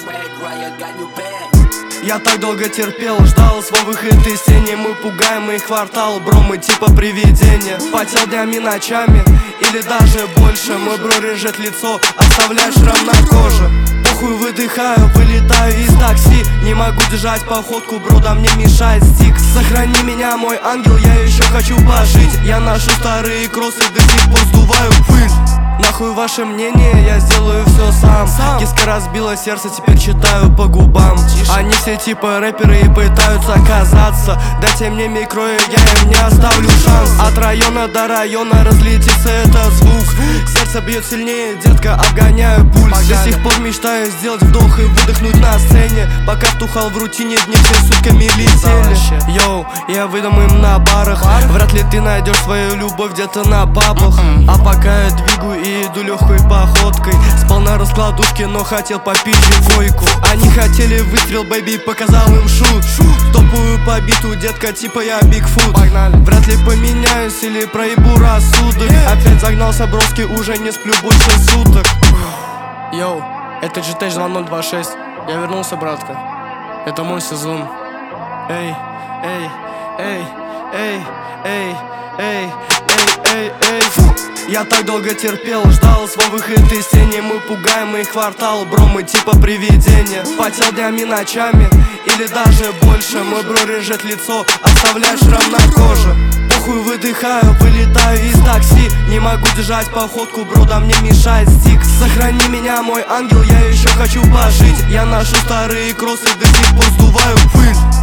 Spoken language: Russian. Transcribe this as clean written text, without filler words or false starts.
Я так долго терпел, ждал свой выход из тени. Мы пугаем их квартал, бро, мы типа привидения. Потел днями, ночами или даже больше. Мой бро режет лицо, оставляя шрам на коже. Похуй, выдыхаю, вылетаю из такси. Не могу держать походку, бро, да мне мешает стик. Сохрани меня, мой ангел, я еще хочу пожить. Я ношу старые кроссы, до сих пор сдуваю пыль. Нахуй ваше мнение, я сделаю все сам. Киска разбила сердце, теперь читаю по губам. Они все типа рэперы и пытаются казаться. Дайте мне микро, и я им не оставлю шанс. От района до района разлетится этот звук. Сердце бьет сильнее, детка, обгоняю пульс. До сих пор мечтаю сделать вдох и выдохнуть на сцене. Пока втухал в рутине, дни все сутками летели. Йоу, я выдам им на барах. Вряд ли ты найдешь свою любовь где-то на пабах. А пока я двигаю и иду легкой походкой. Спал на раскладушке, но хотел попить койку. Они хотели выстрел, бэйби, показал им шут. Топаю по биту, детка, типа я Бигфут. Вряд ли поменяюсь или проебу рассудок. Опять загнался броски, уже не сплю больше суток. Йоу, это GTH 2026. Я вернулся, братка. Это мой сезон. Эй, эй, эй, эй, эй, эй, эй, эй. Я так долго терпел, ждал свой выход из тени. Мы пугаем их квартал, бро, мы типа привидения. Потел днями, ночами или даже больше. Мой бро режет лицо, оставляя шрам на коже. Похуй, выдыхаю, вылетаю из такси. Не могу держать походку, бро, да мне мешает стик. Сохрани меня, мой ангел, я еще хочу пожить. Я ношу старые кроссы, до сих пор сдуваю пыль.